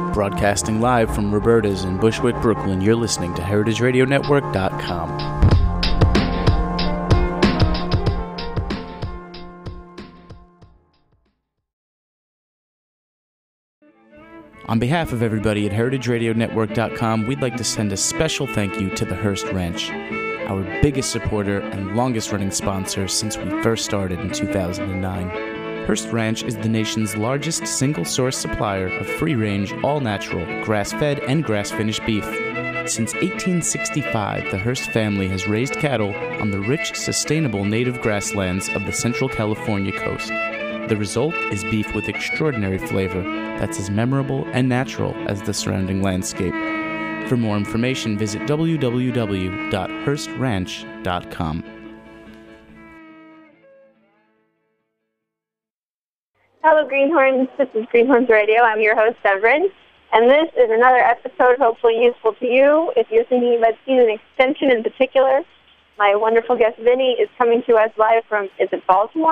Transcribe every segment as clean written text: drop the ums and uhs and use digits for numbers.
Broadcasting live from Roberta's in Bushwick, Brooklyn, you're listening to HeritageRadioNetwork.com. On behalf of everybody at HeritageRadioNetwork.com, we'd like to send a special thank you to the Hearst Ranch, our biggest supporter and longest-running sponsor since we first started in 2009. Hearst Ranch is the nation's largest single-source supplier of free-range, all-natural, grass-fed, and grass-finished beef. Since 1865, the Hearst family has raised cattle on the rich, sustainable native grasslands of the Central California coast. The result is beef with extraordinary flavor that's as memorable and natural as the surrounding landscape. For more information, visit www.hearstranch.com. Hello, Greenhorns. This is Greenhorns Radio. I'm your host, Severin, and this is another episode hopefully useful to you. If you're thinking about season extension in particular, my wonderful guest, Vinny, is coming to us live from, is it Baltimore?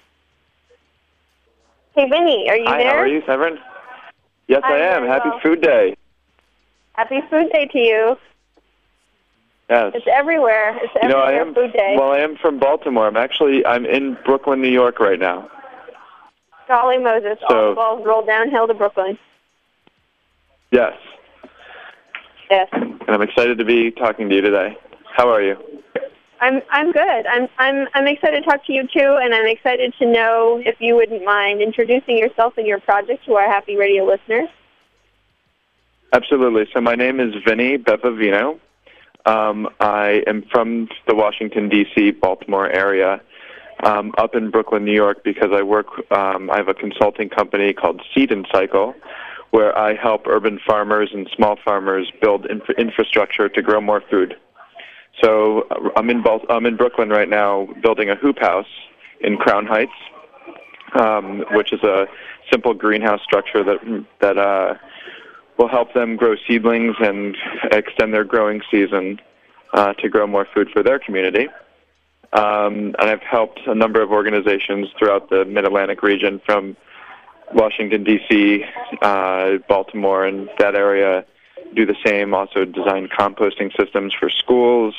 Hey, Vinny, are you there? Hi, how are you, Severin? Yes, I am. Happy Food Day. Happy Food Day to you. Yes. It's everywhere. It's everywhere, Food Day. Well, I am from Baltimore. I'm in Brooklyn, New York right now. Golly Moses, all the balls roll downhill to Brooklyn. Yes. Yes. And I'm excited to be talking to you today. How are you? I'm good. I'm excited to talk to you too, and I'm excited to know if you wouldn't mind introducing yourself and your project to our Happy Radio listeners. Absolutely. So my name is Vinny Bevavino. I am from the Washington, D.C., Baltimore area. Up in Brooklyn, New York, because I have a consulting company called Seed and Cycle, where I help urban farmers and small farmers build infrastructure to grow more food. So I'm in Brooklyn right now, building a hoop house in Crown Heights, which is a simple greenhouse structure that will help them grow seedlings and extend their growing season to grow more food for their community. And I've helped a number of organizations throughout the Mid-Atlantic region from Washington, D.C., Baltimore, and that area do the same, also design composting systems for schools,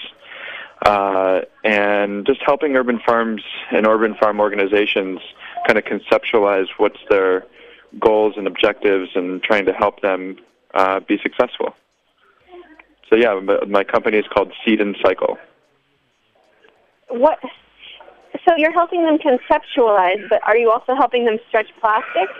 and just helping urban farms and urban farm organizations kind of conceptualize what's their goals and objectives and trying to help them be successful. So, yeah, my company is called Seed and Cycle. What? So you're helping them conceptualize, but are you also helping them stretch plastic?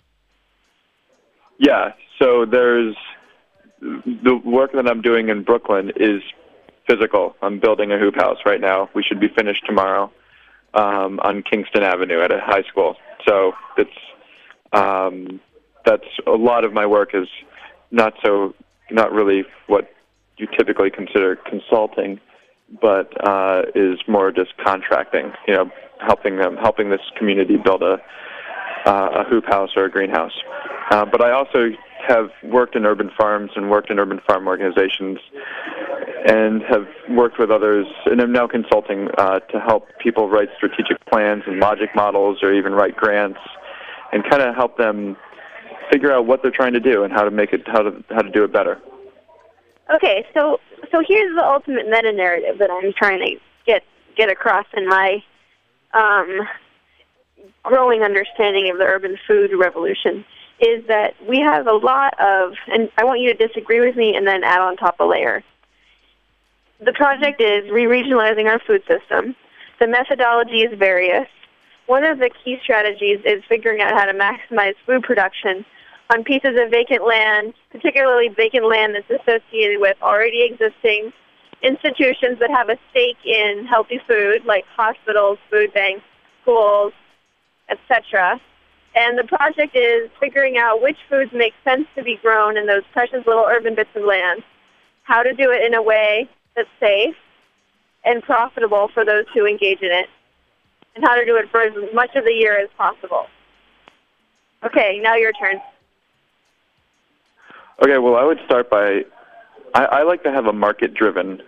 Yeah. So there's the work that I'm doing in Brooklyn is physical. I'm building a hoop house right now. We should be finished tomorrow on Kingston Avenue at a high school. So it's that's a lot of my work is not really what you typically consider consulting, but is more just contracting, helping this community build a hoop house or a greenhouse. But I also have worked in urban farms and worked in urban farm organizations and have worked with others, and I'm now consulting to help people write strategic plans and logic models or even write grants and kind of help them figure out what they're trying to do and how to do it better. Okay, so here's the ultimate meta-narrative that I'm trying to get across in my growing understanding of the urban food revolution, is that we have a lot of, and I want you to disagree with me and then add on top a layer. The project is re-regionalizing our food system. The methodology is various. One of the key strategies is figuring out how to maximize food production on pieces of vacant land, particularly vacant land that's associated with already existing institutions that have a stake in healthy food, like hospitals, food banks, schools, etc. And the project is figuring out which foods make sense to be grown in those precious little urban bits of land, how to do it in a way that's safe and profitable for those who engage in it, and how to do it for as much of the year as possible. Okay, now your turn. Okay, well, I would start by, I like to have a market-driven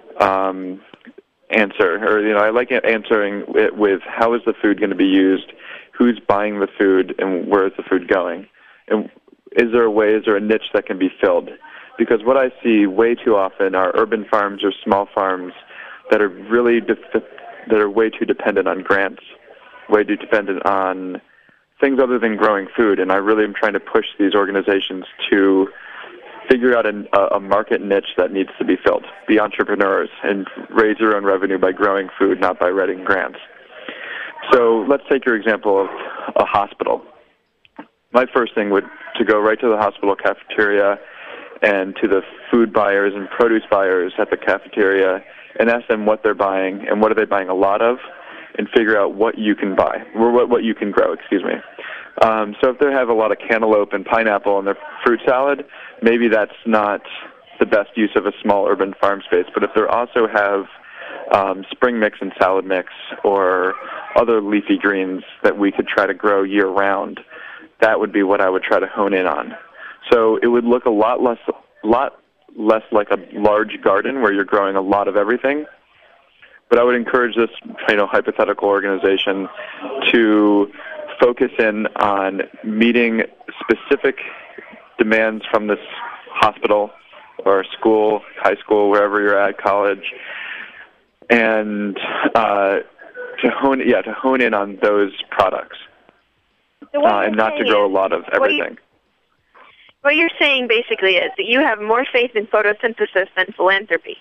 answer, or, I like answering it with how is the food going to be used, who's buying the food, and where is the food going. And is there a niche that can be filled? Because what I see way too often are urban farms or small farms that are really that are way too dependent on grants, way too dependent on things other than growing food. And I really am trying to push these organizations to figure out a market niche that needs to be filled, be entrepreneurs, and raise their own revenue by growing food, not by writing grants. So let's take your example of a hospital. My first thing would to go right to the hospital cafeteria and to the food buyers and produce buyers at the cafeteria and ask them what they're buying and what are they buying a lot of, and figure out what you can buy, or what you can grow, So if they have a lot of cantaloupe and pineapple in their fruit salad, maybe that's not the best use of a small urban farm space. But if they also have spring mix and salad mix or other leafy greens that we could try to grow year-round, that would be what I would try to hone in on. So it would look a lot less like a large garden where you're growing a lot of everything. But I would encourage this, hypothetical organization to focus in on meeting specific demands from this hospital or school, high school, wherever you're at, college, and to hone in on those products, and not to grow a lot of everything. What you're saying basically is that you have more faith in photosynthesis than philanthropy.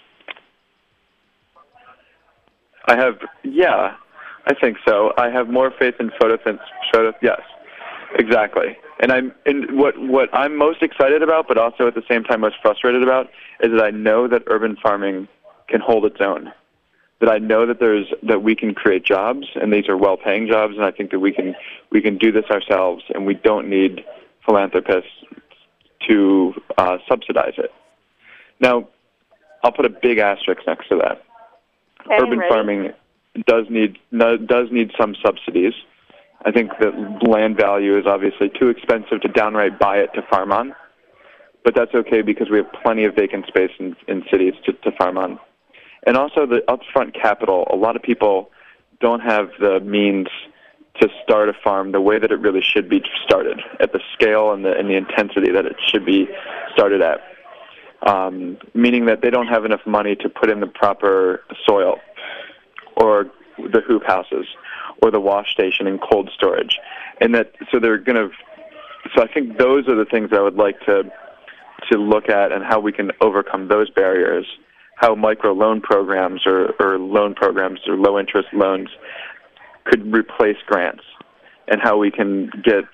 I think so. I have more faith in photosynthesis. Yes, exactly. And what I'm most excited about, but also at the same time most frustrated about, is that I know that urban farming can hold its own. That I know that we can create jobs, and these are well-paying jobs, and I think that we can do this ourselves, and we don't need philanthropists to subsidize it. Now, I'll put a big asterisk next to that. Okay, urban farming does need some subsidies. I think that land value is obviously too expensive to downright buy it to farm on, but that's okay because we have plenty of vacant space in cities to farm on. And also the upfront capital. A lot of people don't have the means to start a farm the way that it really should be started, at the scale and the intensity that it should be started at. Meaning that they don't have enough money to put in the proper soil, or the hoop houses, or the wash station and cold storage, and so I think those are the things I would like to look at, and how we can overcome those barriers. How micro loan programs or loan programs or low interest loans could replace grants, and how we can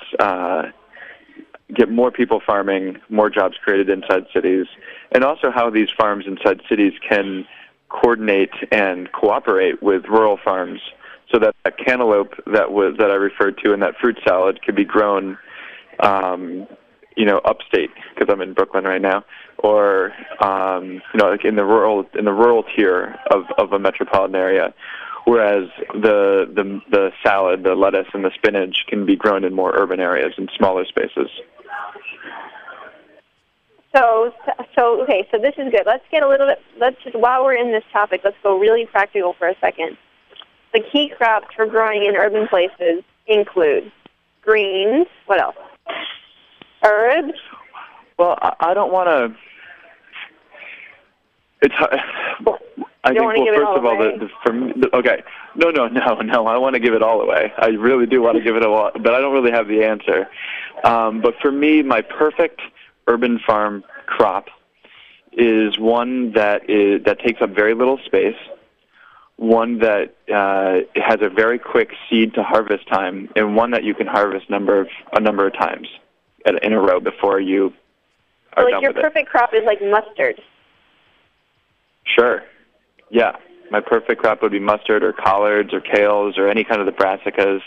get more people farming, more jobs created inside cities, and also how these farms inside cities can coordinate and cooperate with rural farms, so that cantaloupe that I referred to in that fruit salad could be grown, upstate, because I'm in Brooklyn right now, or like in the rural tier of a metropolitan area. Whereas the salad, the lettuce, and the spinach can be grown in more urban areas and smaller spaces. So this is good. Let's get a little bit. While we're in this topic, let's go really practical for a second. The key crops for growing in urban places include greens. What else? Herbs. Well, I don't want to. It's. I think. Well, first of all, okay. No. I want to give it all away. I really do want to give it a lot, but I don't really have the answer. But for me, my perfect urban farm crop is one that takes up very little space, one that has a very quick seed to harvest time, and one that you can harvest a number of times in a row before you are done with it. Your perfect crop is like mustard. Sure. Yeah. My perfect crop would be mustard or collards or kales or any kind of the brassicas,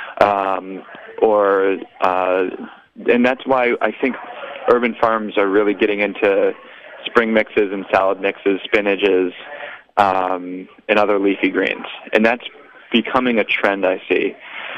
and that's why I think urban farms are really getting into spring mixes and salad mixes, spinaches, and other leafy greens. And that's becoming a trend I see.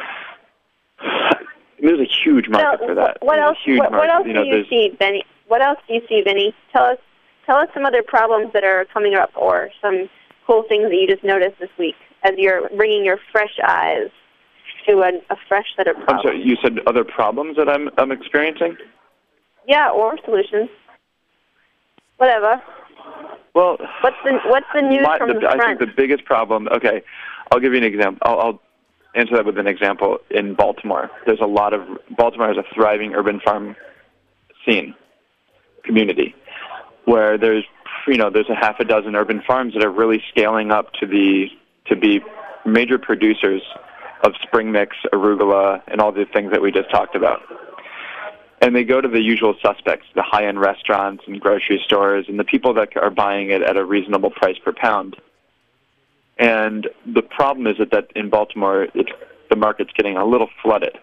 There's a huge market for that. What else do you see, Benny? What else do you see, Benny? Tell us some other problems that are coming up, or some cool things that you just noticed this week as you're bringing your fresh eyes to a fresh set of problems. I'm sorry, you said other problems that I'm experiencing? Yeah, or solutions. Whatever. Well, what's the news from the front? I think the biggest problem. Okay, I'll give you an example. I'll answer that with an example. In Baltimore, Baltimore has a thriving urban farm scene community where there's a half a dozen urban farms that are really scaling up to be major producers of spring mix, arugula, and all the things that we just talked about. And they go to the usual suspects, the high-end restaurants and grocery stores, and the people that are buying it at a reasonable price per pound. And the problem is that in Baltimore, the market's getting a little flooded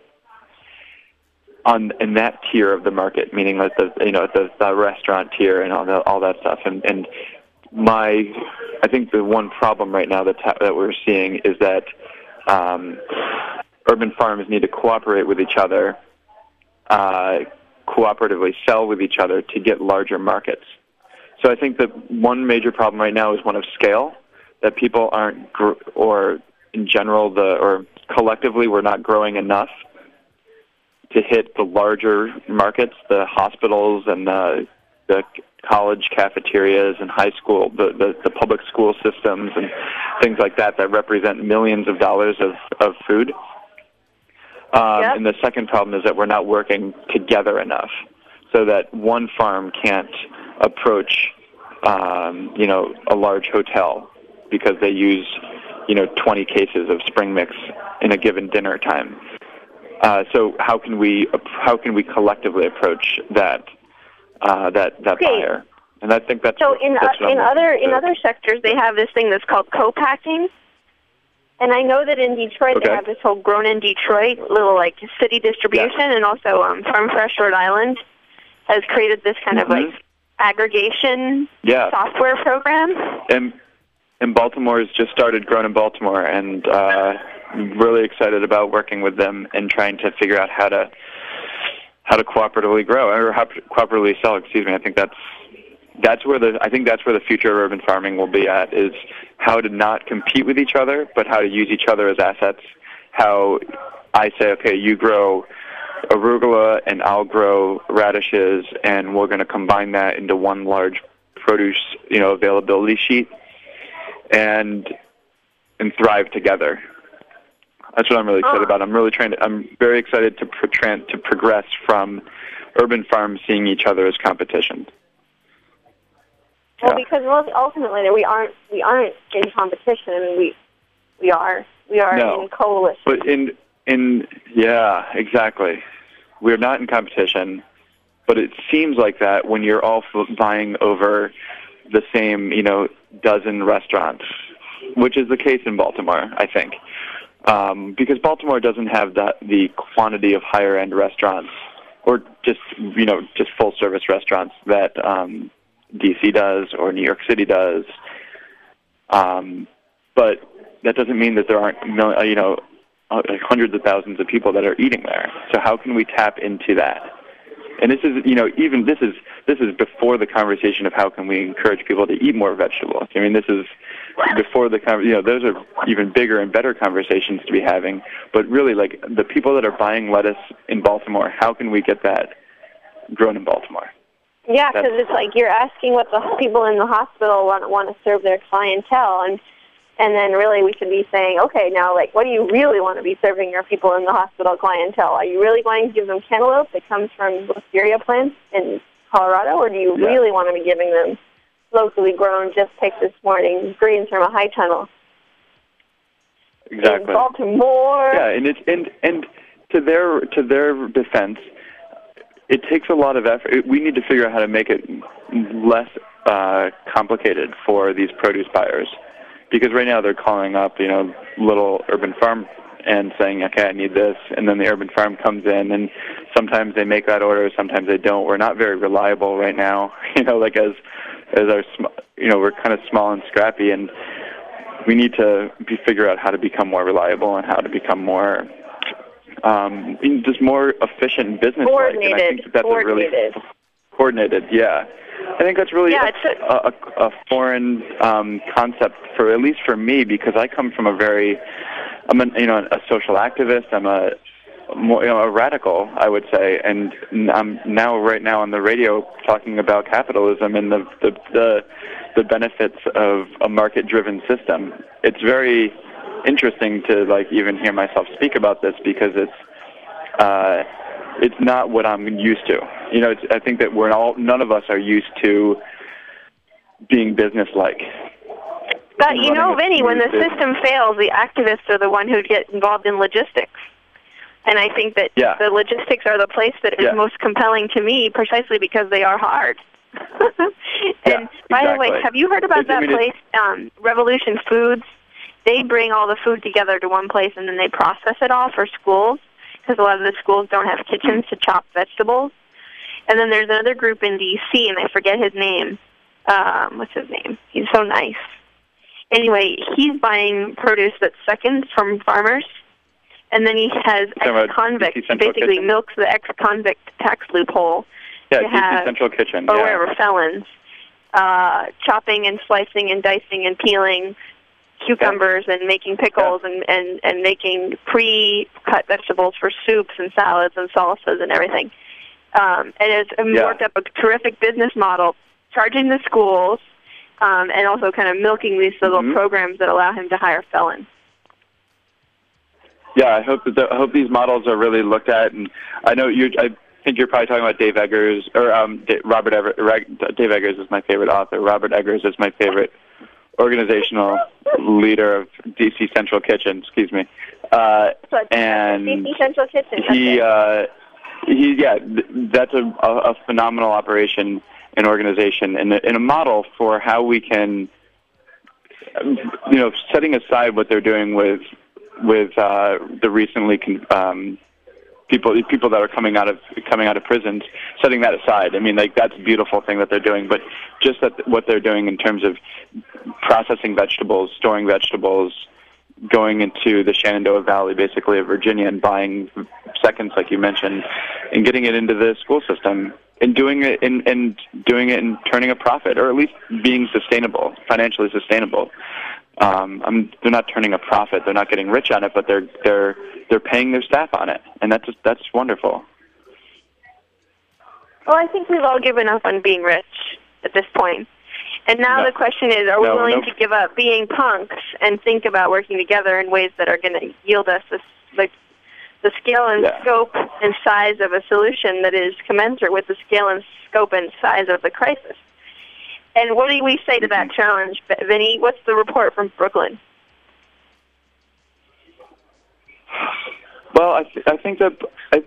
in that tier of the market, meaning that the restaurant tier and all that stuff. And I think the one problem right now that we're seeing is that urban farms need to cooperate with each other. Cooperatively sell with each other to get larger markets. So I think that one major problem right now is one of scale, that people aren't, or in general, or collectively, we're not growing enough to hit the larger markets, the hospitals and the college cafeterias and high school, the public school systems and things like that represent millions of dollars of food. Yep. And the second problem is that we're not working together enough, so that one farm can't approach, a large hotel because they use, 20 cases of spring mix in a given dinner time. So how can we collectively approach that buyer? And I think that's so. In other sectors, they have this thing that's called co-packing. And I know that in Detroit they have this whole Grown in Detroit little like city distribution, and also Farm Fresh Rhode Island has created this kind of like aggregation software program. And Baltimore has just started Grown in Baltimore, and I'm really excited about working with them and trying to figure out how to cooperatively grow or how to cooperatively sell. Excuse me. I think that's where the future of urban farming will be at, is how to not compete with each other, but how to use each other as assets. How I say, okay, you grow arugula and I'll grow radishes, and we're going to combine that into one large produce, availability sheet, and thrive together. That's what I'm really excited about. I'm very excited to progress from urban farms seeing each other as competition. Well, because ultimately we aren't in competition. I mean, we are in coalition. But exactly. We're not in competition, but it seems like that when you're all vying over the same, dozen restaurants, which is the case in Baltimore, I think, because Baltimore doesn't have the quantity of higher end restaurants or just full service restaurants that DC does or New York City does, but that doesn't mean that there aren't hundreds of thousands of people that are eating there. So how can we tap into that? And this is this is before the conversation of how can we encourage people to eat more vegetables. I mean, this is before the those are even bigger and better conversations to be having. But really, like the people that are buying lettuce in Baltimore, how can we get that grown in Baltimore? Yeah, because it's like you're asking what the people in the hospital want to serve their clientele, and then really we should be saying, okay, now like what do you really want to be serving your people in the hospital clientele? Are you really going to give them cantaloupe that comes from wisteria plants in Colorado, or do you really want to be giving them locally grown, just picked this morning, greens from a high tunnel? Exactly. In Baltimore. Yeah, and to their defense, it takes a lot of effort. We need to figure out how to make it less complicated for these produce buyers, because right now they're calling up, little urban farm and saying, okay, I need this, and then the urban farm comes in, and sometimes they make that order, sometimes they don't. We're not very reliable right now, like as our, we're kind of small and scrappy, and we need to figure out how to become more reliable and how to become more just more efficient and business-like. And I think that's a really coordinated. Yeah, I think that's really a foreign concept at least for me, because I come from I'm a social activist. I'm more, a radical, I would say. And I'm right now on the radio talking about capitalism and the benefits of a market-driven system. It's very interesting to even hear myself speak about this because it's not what I'm used to. I think that none of us are used to being business-like. But Vinny, when the system fails, the activists are the one who get involved in logistics. And I think that the logistics are the place that is most compelling to me precisely because they are hard. And by the way, have you heard about that place, Revolution Foods? They bring all the food together to one place and then they process it all for schools because a lot of the schools don't have kitchens to chop vegetables. And then there's another group in D.C., and I forget his name. What's his name? He's so nice. Anyway, he's buying produce that's seconds from farmers, and then he has ex-convicts, basically milks the ex-convict tax loophole to have, Central Kitchen, or whatever, felons, chopping and slicing and dicing and peeling cucumbers and making pickles and making pre-cut vegetables for soups and salads and salsas and everything. And it's worked up a terrific business model, charging the schools, and also kind of milking these little programs that allow him to hire felons. Yeah, I hope these models are really looked at, and I think you're probably talking about Dave Eggers or Robert Eggers. Dave Eggers is my favorite author. Robert Eggers is my favorite organizational leader of DC Central Kitchen. Excuse me. And DC Central Kitchen. That's a phenomenal operation. An organization and a model for how we can, setting aside what they're doing with the recently people that are coming out of prisons, setting that aside. I mean, that's a beautiful thing that they're doing, but just what they're doing in terms of processing vegetables, storing vegetables, going into the Shenandoah Valley, basically of Virginia, and buying seconds, like you mentioned, and getting it into the school system. And doing it and turning a profit, or at least being sustainable, financially sustainable. They're not turning a profit; they're not getting rich on it, but they're paying their staff on it, and that's wonderful. Well, I think we've all given up on being rich at this point, and now the question is: are we willing to give up being punks and think about working together in ways that are going to yield us the scale and scope and size of a solution that is commensurate with the scale and scope and size of the crisis? And what do we say to that challenge, Vinny? What's the report from Brooklyn? Well, I think that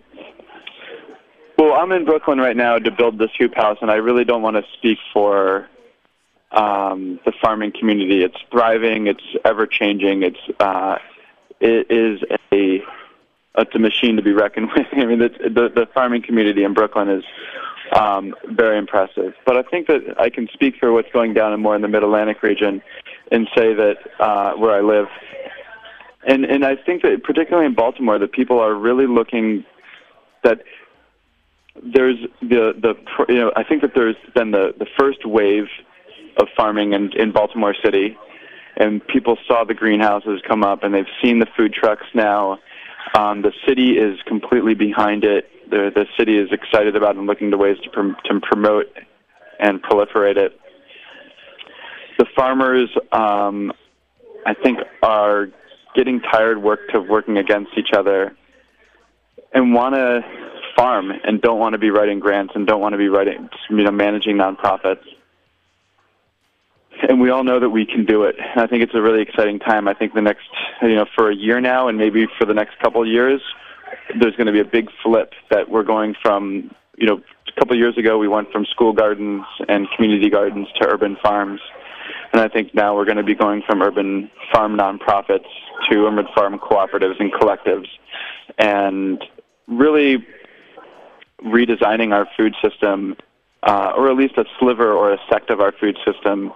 I'm in Brooklyn right now to build this hoop house, and I really don't want to speak for the farming community. It's thriving. It's ever changing. It is it's a machine to be reckoned with. I mean, the farming community in Brooklyn is very impressive. But I think that I can speak for what's going down more in the Mid-Atlantic region and say that where I live. And I think that particularly in Baltimore, the people are really looking that there's I think that there's been the first wave of farming in Baltimore City, and people saw the greenhouses come up, and they've seen the food trucks now. The city is completely behind it. The city is excited about and looking to ways to promote and proliferate it. The farmers, I think, are getting tired of working against each other and want to farm and don't want to be writing grants and don't want to be managing nonprofits. And we all know that we can do it. I think it's a really exciting time. I think the next, for a year now and maybe for the next couple of years, there's going to be a big flip that we're going from, a couple of years ago we went from school gardens and community gardens to urban farms. And I think now we're going to be going from urban farm nonprofits to urban farm cooperatives and collectives and really redesigning our food system, or at least a sliver or a sect of our food system,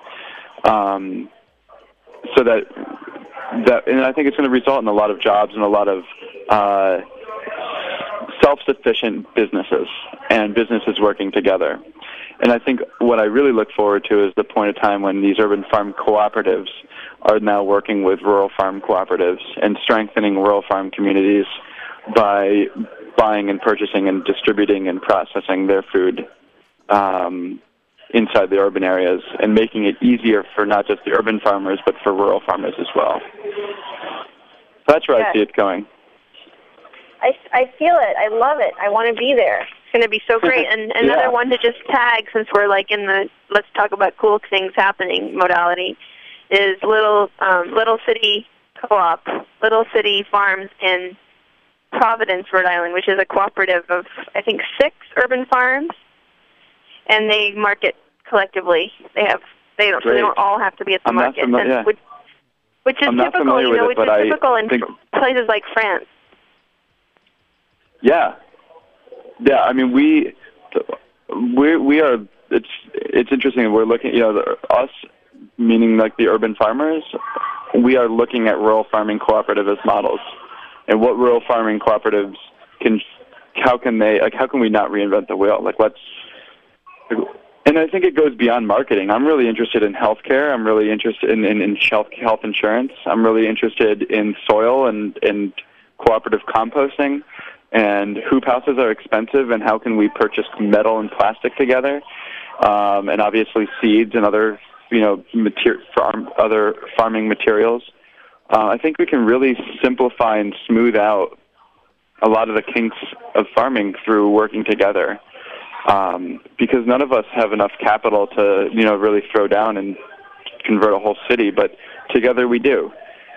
so that, and I think it's going to result in a lot of jobs and a lot of self-sufficient businesses and businesses working together. And I think what I really look forward to is the point of time when these urban farm cooperatives are now working with rural farm cooperatives and strengthening rural farm communities by buying and purchasing and distributing and processing their food inside the urban areas and making it easier for not just the urban farmers but for rural farmers as well. So that's where I see it going. I feel it. I love it. I want to be there. It's going to be so great. And another one to just tag, since we're like in the let's talk about cool things happening modality, is Little City Co-op, Little City Farms in Providence, Rhode Island, which is a cooperative of, I think, 6 urban farms, and they market collectively. They don't all have to be at the market, which is typical. Which is typical in places like France. Yeah. I mean, we are. It's interesting. We're looking. Us, meaning like the urban farmers, we are looking at rural farming cooperative as models, and what rural farming cooperatives how can we not reinvent the wheel? And I think it goes beyond marketing. I'm really interested in healthcare. I'm really interested in health insurance. I'm really interested in soil and cooperative composting. And hoop houses are expensive, and how can we purchase metal and plastic together? And obviously seeds and other, other farming materials. I think we can really simplify and smooth out a lot of the kinks of farming through working together. Because none of us have enough capital to, really throw down and convert a whole city, but together we do.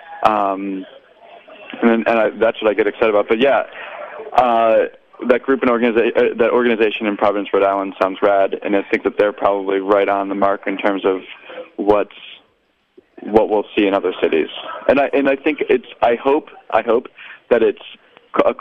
That's what I get excited about. But yeah. That group and that organization in Providence, Rhode Island sounds rad, and I think that they're probably right on the mark in terms of what we'll see in other cities. And I think I hope that it's a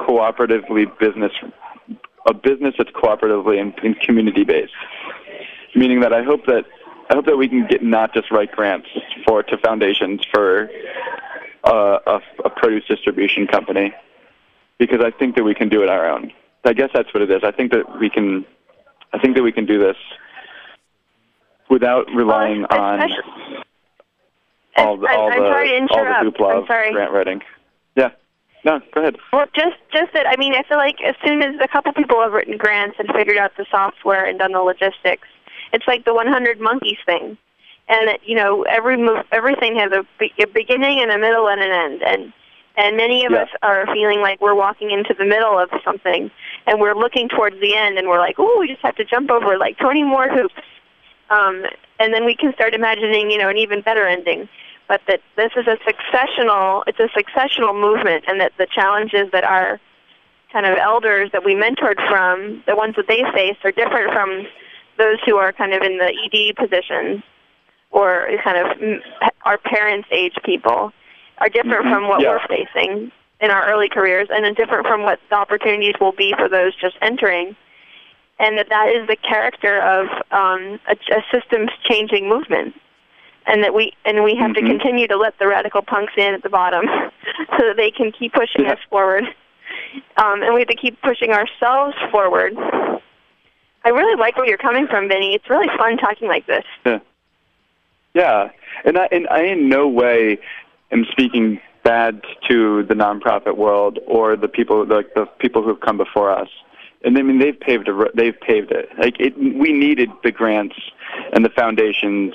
business that's cooperatively and community based. Meaning that I hope that we can get not just write grants to foundations for a produce distribution company. Because I think that we can do it our own. I guess that's what it is. I think that we can do this without relying on all the hoopla of grant writing. Yeah. No, go ahead. Well, just that. I mean, I feel like as soon as a couple people have written grants and figured out the software and done the logistics, it's like the 100 Monkeys thing, and everything has a beginning and a middle and an end, and many of us are feeling like we're walking into the middle of something, and we're looking towards the end, and we're like, oh, we just have to jump over like 20 more hoops. And then we can start imagining, an even better ending. But that this is a successional movement, and that the challenges that our kind of elders that we mentored from, the ones that they faced, are different from those who are kind of in the ED positions or kind of our parents' age people. Are different from what we're facing in our early careers, and are different from what the opportunities will be for those just entering, and that is the character of a systems-changing movement, and that we have to continue to let the radical punks in at the bottom so that they can keep pushing us forward, and we have to keep pushing ourselves forward. I really like where you're coming from, Vinny. It's really fun talking like this. Yeah, and I in no way am speaking bad to the nonprofit world or the people who have come before us. And I mean, they've paved it. We needed the grants and the foundations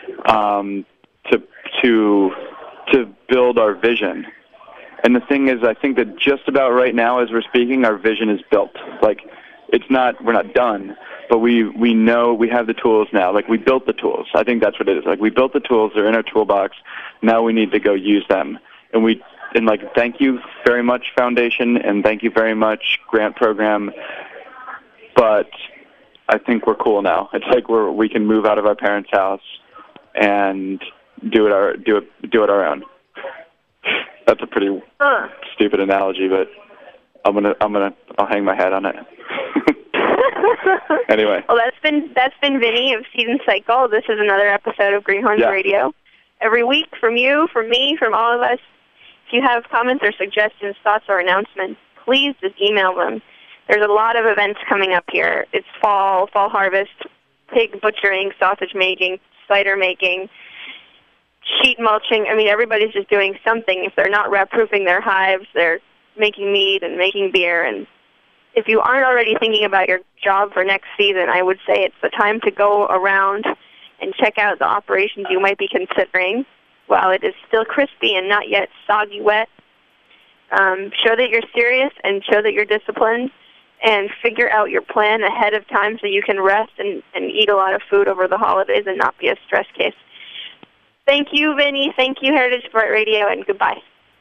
to build our vision. And the thing is, I think that just about right now, as we're speaking, our vision is built. We're not done, but we know we have the tools now. We built the tools. I think that's what it is. We built the tools. They're in our toolbox. Now we need to go use them. And thank you very much, Foundation, and thank you very much, Grant Program. But I think we're cool now. It's like we can move out of our parents' house and do it our own. That's a pretty stupid analogy, but I'll hang my hat on it. Anyway. Well, that's been Vinny of Seed and Cycle. This is another episode of Greenhorns Radio. Every week, from you, from me, from all of us. If you have comments or suggestions, thoughts, or announcements, please just email them. There's a lot of events coming up here. It's fall harvest, pig butchering, sausage making, cider making, sheet mulching. I mean, everybody's just doing something. If they're not rat-proofing their hives, they're making mead and making beer. And if you aren't already thinking about your job for next season, I would say it's the time to go around and check out the operations you might be considering while it is still crispy and not yet soggy wet. Show that you're serious and show that you're disciplined, and figure out your plan ahead of time so you can rest and eat a lot of food over the holidays and not be a stress case. Thank you, Vinny. Thank you, Heritage Sport Radio, and goodbye.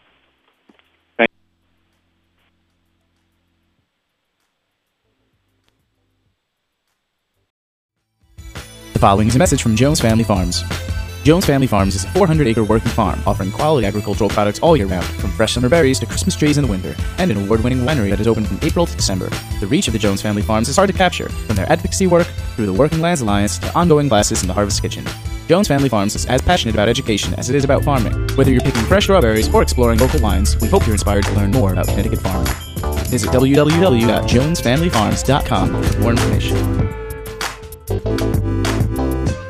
The following is a message from Jones Family Farms. Jones Family Farms is a 400-acre working farm offering quality agricultural products all year round, from fresh summer berries to Christmas trees in the winter, and an award-winning winery that is open from April to December. The reach of the Jones Family Farms is hard to capture, from their advocacy work through the Working Lands Alliance to ongoing classes in the Harvest Kitchen. Jones Family Farms is as passionate about education as it is about farming. Whether you're picking fresh strawberries or exploring local wines, we hope you're inspired to learn more about Connecticut farming. Visit www.jonesfamilyfarms.com for more information.